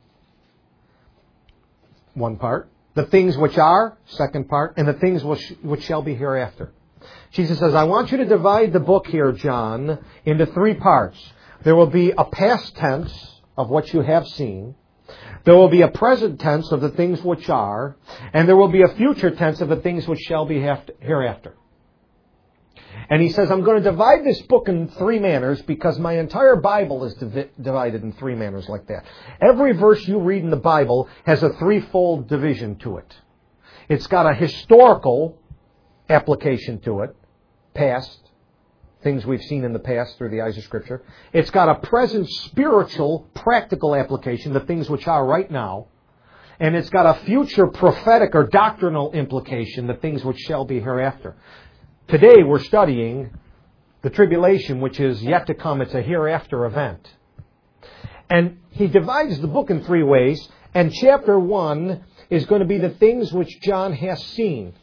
Speaker 1: one part, the things which are, second part, and the things which shall be hereafter. Jesus says, I want you to divide the book here, John, into 3 parts. There will be a past tense of what you have seen. There will be a present tense of the things which are, and there will be a future tense of the things which shall be hereafter. And he says, I'm going to divide this book in three manners because my entire Bible is divided in three manners like that. Every verse you read in the Bible has a threefold division to it. It's got a historical application to it, past, things we've seen in the past through the eyes of Scripture. It's got a present spiritual, practical application, the things which are right now. And it's got a future prophetic or doctrinal implication, the things which shall be hereafter. Today we're studying the tribulation, which is yet to come. It's a hereafter event. And he divides the book in three ways. And chapter 1 is going to be the things which John has seen.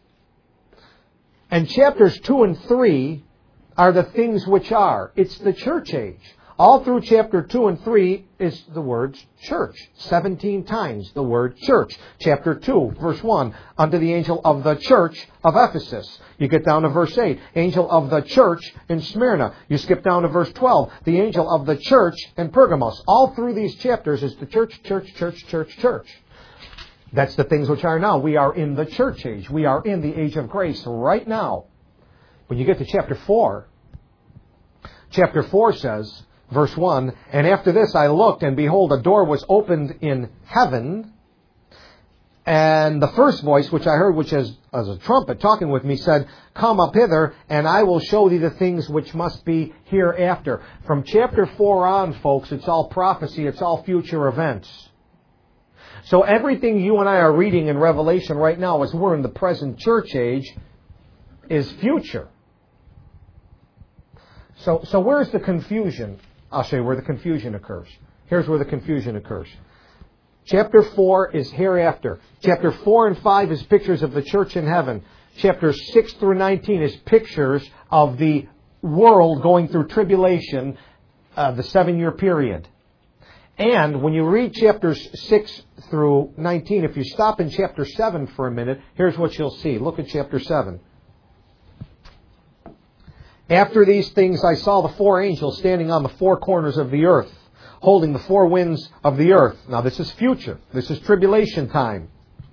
Speaker 1: And chapters 2 and 3 are the things which are. It's the church age. All through chapter 2 and 3 is the word church. 17 times the word church. Chapter 2, verse 1, unto the angel of the church of Ephesus. You get down to verse 8, angel of the church in Smyrna. You skip down to verse 12, the angel of the church in Pergamos. All through these chapters is the church, church, church, church, church. That's the things which are now. We are in the church age. We are in the age of grace right now. When you get to chapter 4 says, verse 1, and after this I looked, and behold, a door was opened in heaven. And the first voice which I heard, which is as a trumpet talking with me, said, come up hither, and I will show thee the things which must be hereafter. From chapter 4 on, folks, it's all prophecy, it's all future events. So everything you and I are reading in Revelation right now, as we're in the present church age, is future. So where's the confusion? I'll show you where the confusion occurs. Here's where the confusion occurs. Chapter 4 is hereafter. Chapter 4 and 5 is pictures of the church in heaven. Chapters 6 through 19 is pictures of the world going through tribulation, the 7-year period. And when you read chapters 6 through 19, if you stop in chapter 7 for a minute, here's what you'll see. Look at chapter 7. After these things I saw the 4 angels standing on the 4 corners of the earth, holding the 4 winds of the earth. Now this is future. This is tribulation time.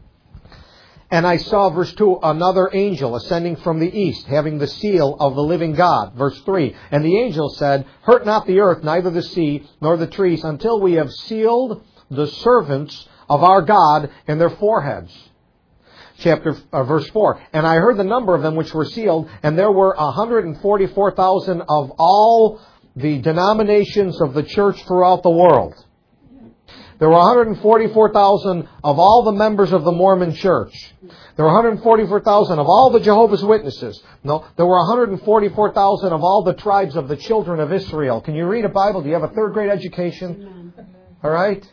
Speaker 1: And I saw, verse 2, another angel ascending from the east, having the seal of the living God. Verse 3, and the angel said, hurt not the earth, neither the sea, nor the trees, until we have sealed the servants of our God in their foreheads. Verse 4, and I heard the number of them which were sealed, and there were 144,000 of all the denominations of the church throughout the world. There were 144,000 of all the members of the Mormon church. There were 144,000 of all the Jehovah's Witnesses. No, there were 144,000 of all the tribes of the children of Israel. Can you read a Bible? Do you have a 3rd grade education? All right?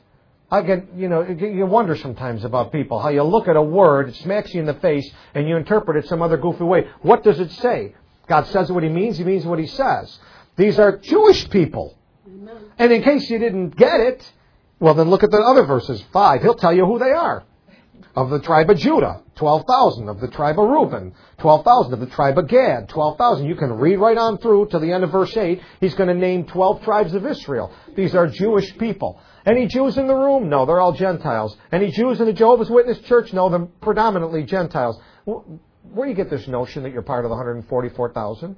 Speaker 1: You wonder sometimes about people, how you look at a word, it smacks you in the face, and you interpret it some other goofy way. What does it say? God says what He means what He says. These are Jewish people. And in case you didn't get it, well, then look at the other verses. 5, He'll tell you who they are. Of the tribe of Judah, 12,000. Of the tribe of Reuben, 12,000. Of the tribe of Gad, 12,000. You can read right on through to the end of verse 8. He's going to name 12 tribes of Israel. These are Jewish people. Any Jews in the room? No, they're all Gentiles. Any Jews in the Jehovah's Witness church? No, they're predominantly Gentiles. Where do you get this notion that you're part of the 144,000?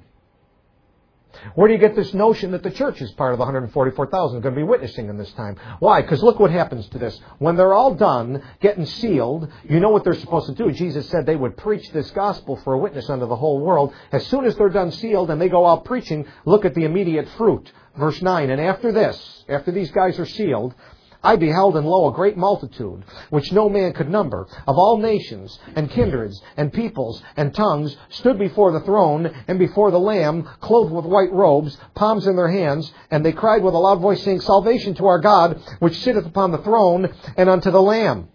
Speaker 1: Where do you get this notion that the church is part of the 144,000 going to be witnessing in this time? Why? Because look what happens to this. When they're all done, getting sealed, you know what they're supposed to do. Jesus said they would preach this gospel for a witness unto the whole world. As soon as they're done sealed and they go out preaching, look at the immediate fruit. Verse 9, and after this, after these guys are sealed, I beheld, and lo, a great multitude, which no man could number, of all nations, and kindreds, and peoples, and tongues, stood before the throne, and before the Lamb, clothed with white robes, palms in their hands, and they cried with a loud voice, saying, Salvation to our God, which sitteth upon the throne, and unto the Lamb.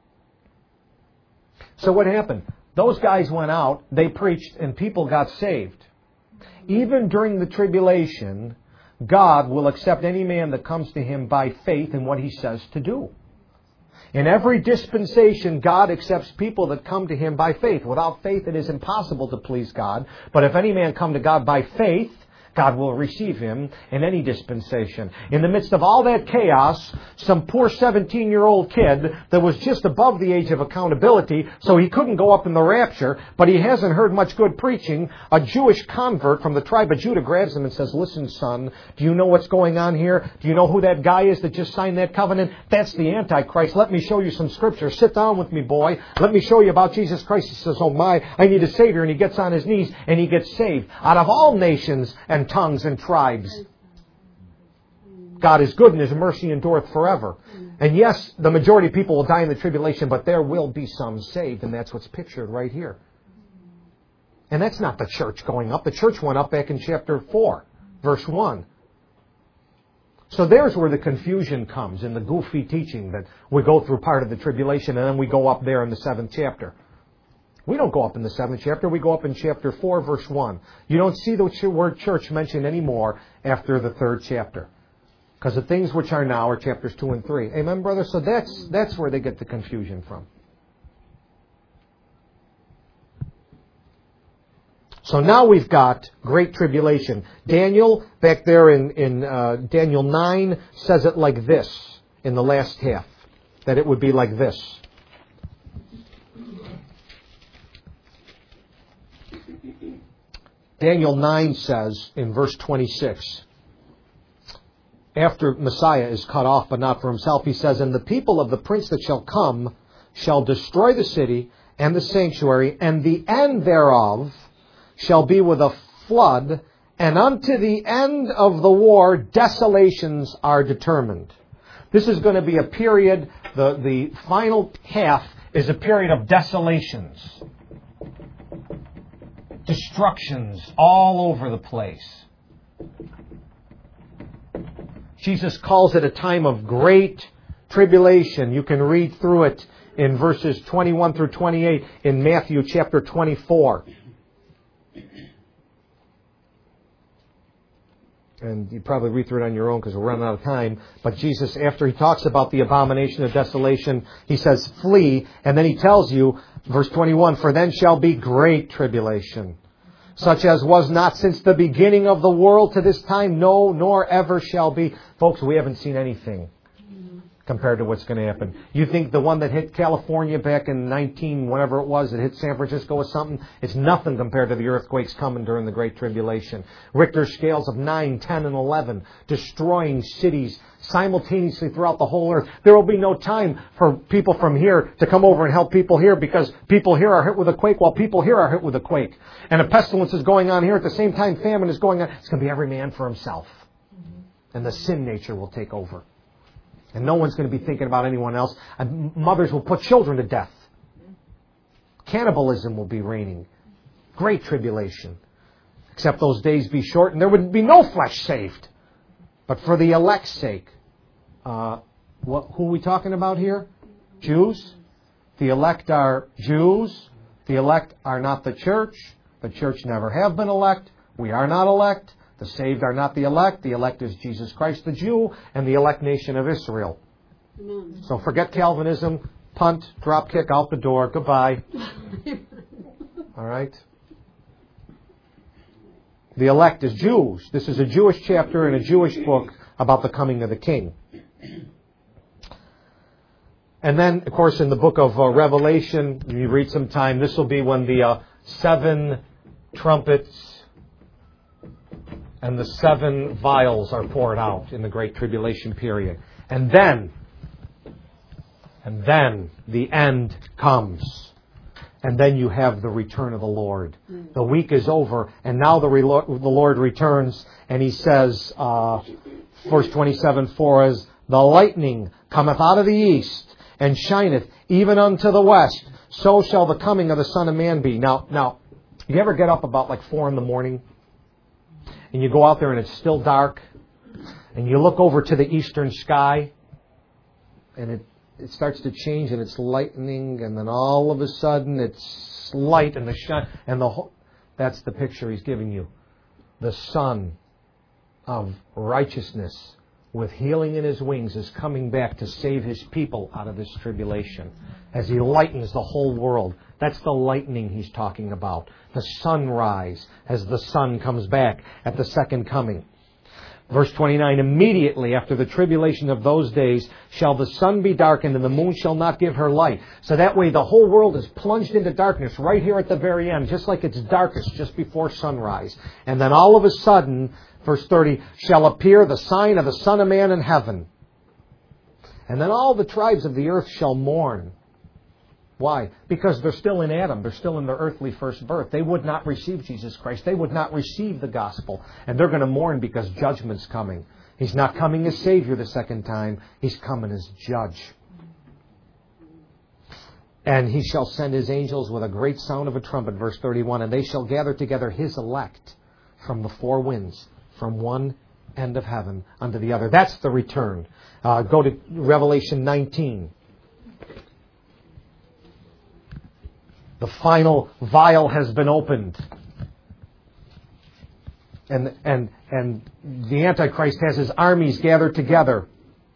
Speaker 1: So what happened? Those guys went out, they preached, and people got saved. Even during the tribulation, God will accept any man that comes to Him by faith in what He says to do. In every dispensation, God accepts people that come to Him by faith. Without faith, it is impossible to please God. But if any man come to God by faith, God will receive him in any dispensation. In the midst of all that chaos, some poor 17-year-old kid that was just above the age of accountability, so he couldn't go up in the rapture, but he hasn't heard much good preaching, a Jewish convert from the tribe of Judah grabs him and says, listen, son, do you know what's going on here? Do you know who that guy is that just signed that covenant? That's the Antichrist. Let me show you some scripture. Sit down with me, boy. Let me show you about Jesus Christ. He says, oh my, I need a Savior. And he gets on his knees and he gets saved. Out of all nations and tongues and tribes, God is good and his mercy endureth forever. And yes, the majority of people will die in the tribulation, but there will be some saved, and that's what's pictured right here. And that's not the church going up. The church went up back in chapter 4, verse 1. So there's where the confusion comes in the goofy teaching that we go through part of the tribulation and then we go up there in the 7th chapter. We don't go up in the 7th chapter. We go up in chapter 4, verse 1. You don't see the word church mentioned anymore after the 3rd chapter. Because the things which are now are chapters 2 and 3. Amen, brother? So that's where they get the confusion from. So now we've got great tribulation. Daniel, back there in Daniel 9, says it like this in the last half. That it would be like this. Daniel 9 says in verse 26, after Messiah is cut off, but not for himself, he says, and the people of the prince that shall come shall destroy the city and the sanctuary, and the end thereof shall be with a flood, and unto the end of the war desolations are determined. This is going to be a period, the final half is a period of desolations. Destructions all over the place. Jesus calls it a time of great tribulation. You can read through it in verses 21 through 28 in Matthew chapter 24. And you probably read through it on your own because we're running out of time. But Jesus, after he talks about the abomination of desolation, he says, flee. And then he tells you, verse 21, for then shall be great tribulation, such as was not since the beginning of the world to this time, no, nor ever shall be. Folks, we haven't seen anything compared to what's going to happen. You think the one that hit California back in whenever it was, it hit San Francisco or something, it's nothing compared to the earthquakes coming during the Great Tribulation. Richter scales of 9, 10, and 11, destroying cities simultaneously throughout the whole earth. There will be no time for people from here to come over and help people here because people here are hit with a quake while people here are hit with a quake. And a pestilence is going on here at the same time famine is going on. It's going to be every man for himself. And the sin nature will take over. And no one's going to be thinking about anyone else. And mothers will put children to death. Cannibalism will be reigning. Great tribulation. Except those days be short and there would be no flesh saved. But for the elect's sake. Who are we talking about here? Jews. The elect are Jews. The elect are not the church. The church never have been elect. We are not elect. The saved are not the elect. The elect is Jesus Christ the Jew and the elect nation of Israel. Amen. So forget Calvinism, punt, drop kick, out the door, goodbye. All right? The elect is Jews. This is a Jewish chapter in a Jewish book about the coming of the King. And then, of course, in the book of Revelation, you read sometime, this will be when the 7 trumpets and the 7 vials are poured out in the Great Tribulation period. And then the end comes. And then you have the return of the Lord. The week is over, and now the Lord returns, and he says, verse 27, for as the lightning cometh out of the east, and shineth even unto the west, so shall the coming of the Son of Man be. Now, you ever get up about like 4 a.m, and you go out there and it's still dark, and you look over to the eastern sky, and it starts to change, and it's lightning, and then all of a sudden it's light, and the shine, and that's the picture he's giving you. The Son of Righteousness with healing in His wings, is coming back to save His people out of this tribulation as He lightens the whole world. That's the lightning He's talking about. The sunrise as the sun comes back at the second coming. Verse 29, immediately after the tribulation of those days shall the sun be darkened and the moon shall not give her light. So that way the whole world is plunged into darkness right here at the very end, just like it's darkest just before sunrise. And then all of a sudden, verse 30, shall appear the sign of the Son of Man in heaven. And then all the tribes of the earth shall mourn. Why? Because they're still in Adam. They're still in their earthly first birth. They would not receive Jesus Christ. They would not receive the gospel. And they're going to mourn because judgment's coming. He's not coming as Savior the second time. He's coming as Judge. And He shall send His angels with a great sound of a trumpet, verse 31, and they shall gather together His elect from the four winds, from one end of heaven unto the other. That's the return. Go to Revelation 19. The final vial has been opened. And the Antichrist has his armies gathered together.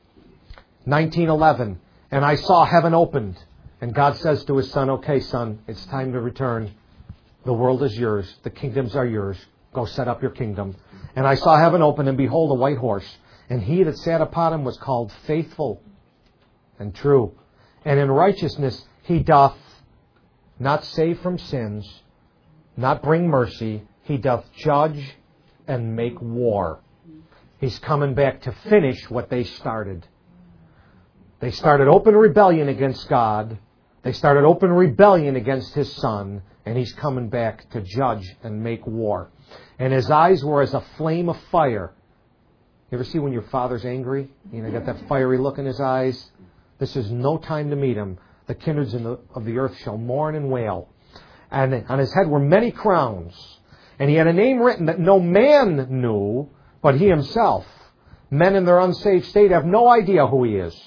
Speaker 1: 19:11. And I saw heaven opened. And God says to His Son, okay, Son, it's time to return. The world is yours. The kingdoms are yours. Go set up your kingdom. And I saw heaven open, and behold, a white horse. And He that sat upon him was called Faithful and True. And in righteousness He doth not save from sins, not bring mercy. He doth judge and make war. He's coming back to finish what they started. They started open rebellion against God. They started open rebellion against His Son. And He's coming back to judge and make war. And His eyes were as a flame of fire. You ever see when your father's angry? You know, got that fiery look in his eyes? This is no time to meet Him. The kindreds of the earth shall mourn and wail. And on His head were many crowns. And He had a name written that no man knew but He Himself. Men in their unsaved state have no idea who He is.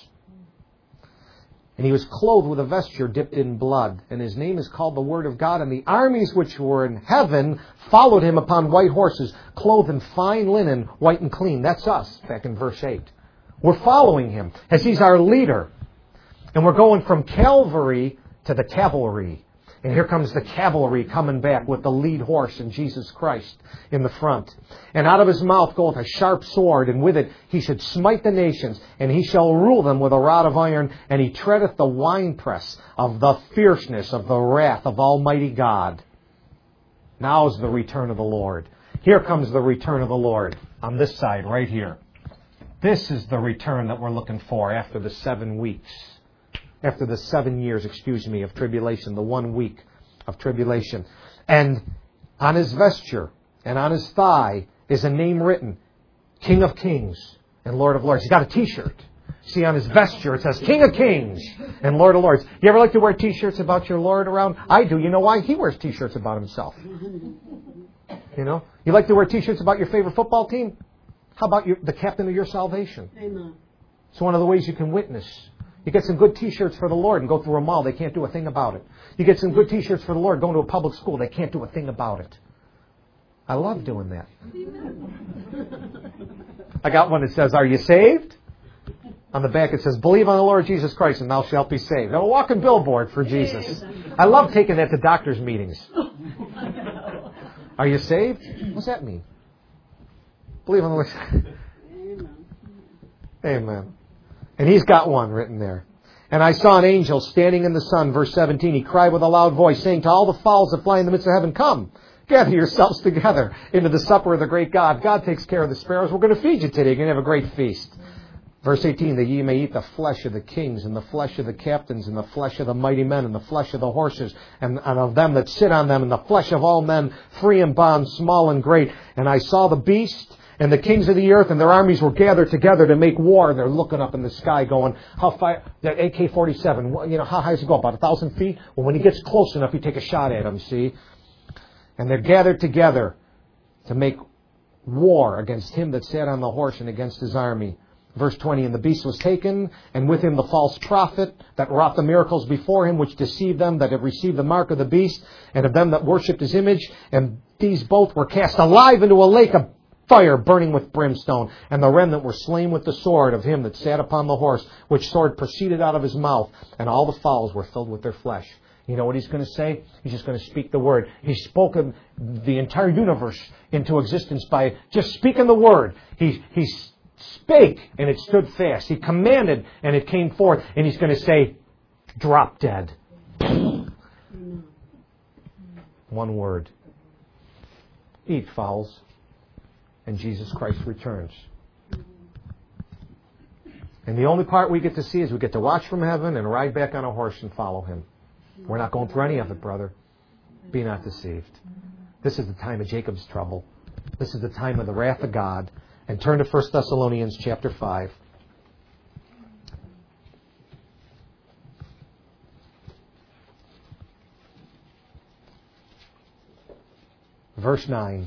Speaker 1: And He was clothed with a vesture dipped in blood. And His name is called the Word of God. And the armies which were in heaven followed Him upon white horses, clothed in fine linen, white and clean. That's us, back in verse 8. We're following Him as He's our leader. And we're going from Calvary to the cavalry. And here comes the cavalry coming back with the lead horse and Jesus Christ in the front. And out of His mouth goeth a sharp sword, and with it He should smite the nations, and He shall rule them with a rod of iron, and He treadeth the winepress of the fierceness of the wrath of Almighty God. Now's the return of the Lord. Here comes the return of the Lord on this side, right here. This is the return that we're looking for after the 7 weeks. After the 7 years, of tribulation, the 1 week of tribulation. And on His vesture and on His thigh is a name written, King of Kings and Lord of Lords. He's got a t-shirt. See, on His vesture it says King of Kings and Lord of Lords. You ever like to wear t-shirts about your Lord around? I do. You know why? He wears t-shirts about Himself. You know? You like to wear t-shirts about your favorite football team? How about the captain of your salvation?
Speaker 2: Amen.
Speaker 1: It's one of the ways you can witness. You get some good t-shirts for the Lord and go through a mall. They can't do a thing about it. You get some good t-shirts for the Lord going to a public school. They can't do a thing about it. I love doing that. I got one that says, are you saved? On the back it says, believe on the Lord Jesus Christ and thou shalt be saved. I'm a walking billboard for Jesus. I love taking that to doctors' meetings. Are you saved? What's that mean? Believe on the Lord. Amen. And He's got one written there. And I saw an angel standing in the sun, verse 17. He cried with a loud voice, saying to all the fowls that fly in the midst of heaven, come, gather yourselves together into the supper of the great God. God takes care of the sparrows. We're going to feed you today. You're going to have a great feast. Verse 18, that ye may eat the flesh of the kings and the flesh of the captains and the flesh of the mighty men and the flesh of the horses and of them that sit on them and the flesh of all men, free and bond, small and great. And I saw the beast and the kings of the earth and their armies were gathered together to make war. And they're looking up in the sky going, how far, that AK-47, you know, how high does it go? About 1,000 feet? Well, when he gets close enough, you take a shot at him, see? And they're gathered together to make war against him that sat on the horse and against his army. Verse 20, and the beast was taken, and with him the false prophet that wrought the miracles before him, which deceived them that had received the mark of the beast, and of them that worshipped his image. And these both were cast alive into a lake of fire burning with brimstone, and the remnant were slain with the sword of him that sat upon the horse, which sword proceeded out of his mouth, and all the fowls were filled with their flesh. You know what he's going to say? He's just going to speak the word. He's spoken the entire universe into existence by just speaking the word. He spake, and it stood fast. He commanded, and it came forth. And he's going to say, drop dead. One word. Eat, fowls. And Jesus Christ returns. And the only part we get to see is we get to watch from heaven and ride back on a horse and follow him. We're not going through any of it, brother. Be not deceived. This is the time of Jacob's trouble. This is the time of the wrath of God. And turn to 1 Thessalonians chapter 5. Verse 9.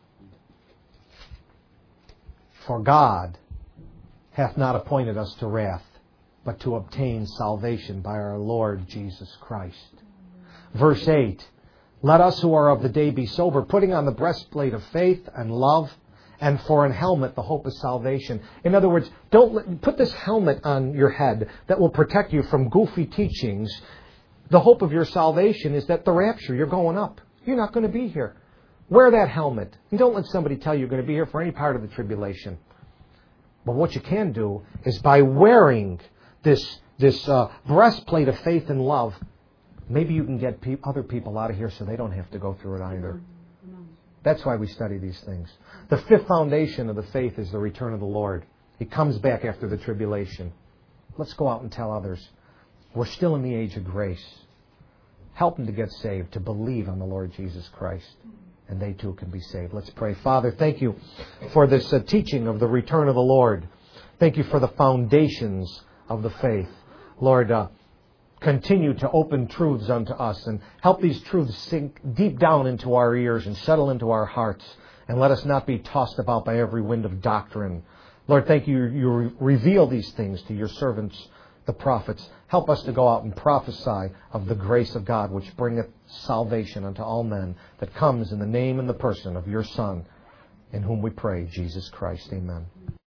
Speaker 1: For God hath not appointed us to wrath, but to obtain salvation by our Lord Jesus Christ. Verse 8. Let us who are of the day be sober, putting on the breastplate of faith and love, and for an helmet the hope of salvation. In other words, don't put this helmet on your head that will protect you from goofy teachings. The hope of your salvation is that the rapture, you're going up. You're not going to be here. Wear that helmet. And don't let somebody tell you you're going to be here for any part of the tribulation. But what you can do is by wearing this breastplate of faith and love, maybe you can get other people out of here so they don't have to go through it either. That's why we study these things. The fifth foundation of the faith is the return of the Lord. He comes back after the tribulation. Let's go out and tell others. We're still in the age of grace. Help them to get saved, to believe on the Lord Jesus Christ. And they too can be saved. Let's pray. Father, thank you for this teaching of the return of the Lord. Thank you for the foundations of the faith. Lord, continue to open truths unto us and help these truths sink deep down into our ears and settle into our hearts. And let us not be tossed about by every wind of doctrine. Lord, thank you. You reveal these things to your servants, the prophets. Help us to go out and prophesy of the grace of God, which bringeth salvation unto all men, that comes in the name and the person of your Son, in whom we pray, Jesus Christ. Amen.